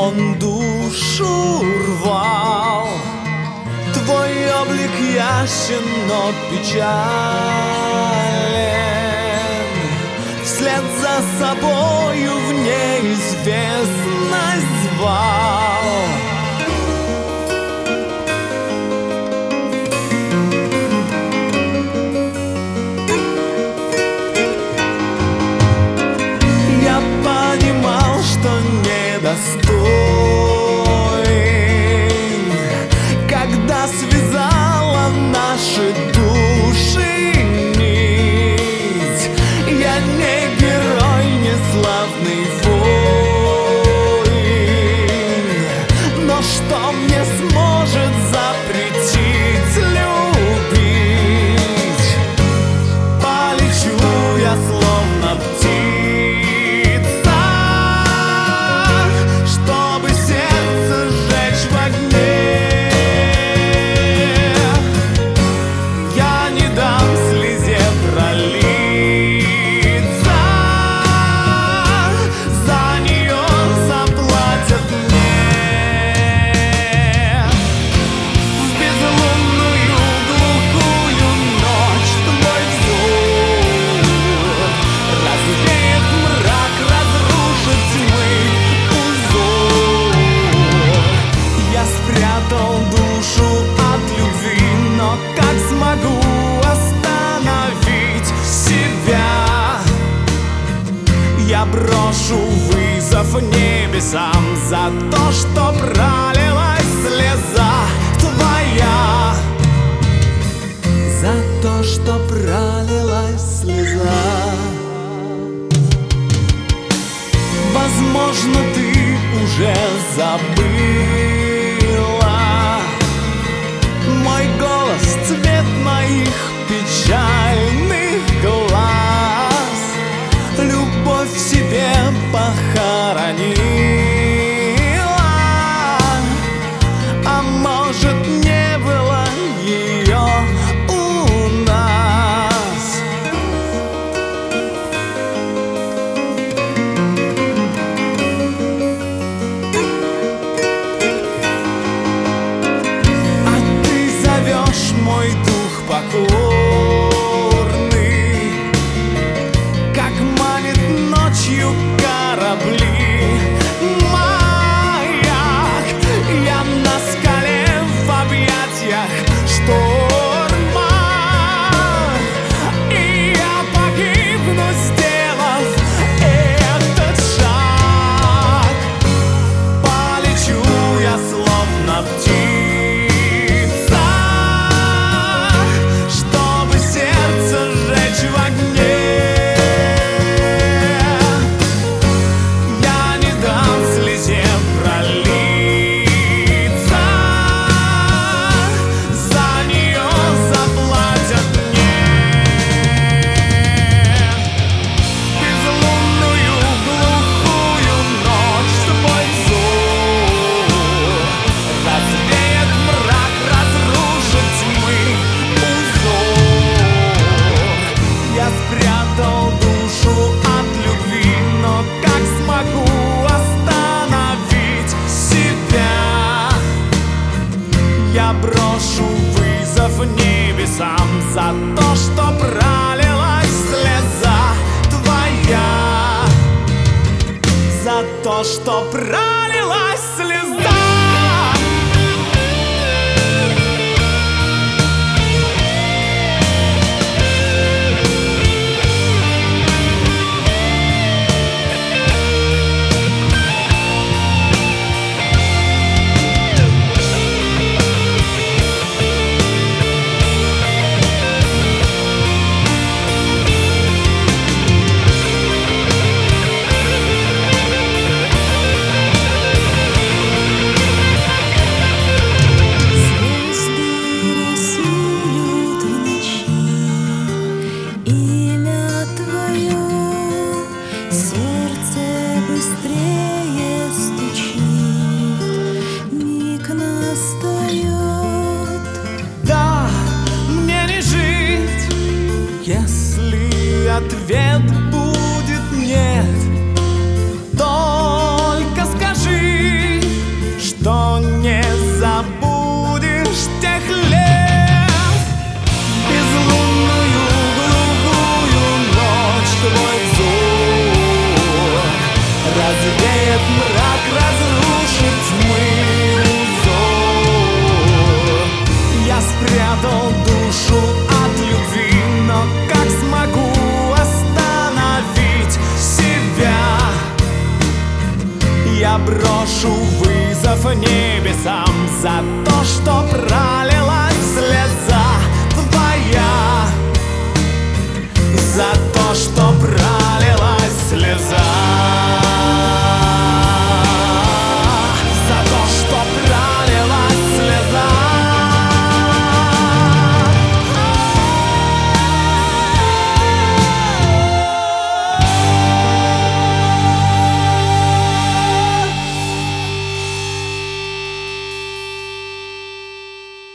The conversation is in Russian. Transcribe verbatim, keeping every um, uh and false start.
Он душу рвал. Твой облик ясен, но печален. Вслед за собою в неизвестность звал. Я понимал, что недостоин, когда связала наши души нить. Я не герой, не славный воин, но что мне сможет запретить любить? Полечу я словно птица, чтобы сердце сжечь в огне. Я не дам слезе пролиться, за нее заплатят мне. В безлунную глухую ночь твой взор развеет мрак, разрушит тьмы узор. Я спрятал душу от любви, но как смогу остановить себя? Я брошу вызов небесам за то, что пролилась слеза твоя, за то, что пролилась слеза. Возможно, ты уже забыла мой голос, цвет моих печальных глаз. Любовь в себе похоронила, а может, не было ее у нас. А ты зовешь мой дух покорный, как манит ночью корабли маяк. Я на скале в объятиях шторма, и я погибну, сделав этот шаг. Полечу я словно птица, чтобы сердце сжечь в огне. Я не дам слезе пролиться, за нее заплатят мне. Безлунную глухую ночь твой взор развеет мрак, разрушит тьмы узор. Я спрятал душу от любви, но как смогу остановить себя? Я брошу вызов небесам за то, что пролилась слеза твоя, за то, что пролилась слеза. ответ будет нет. Только скажи, за то, что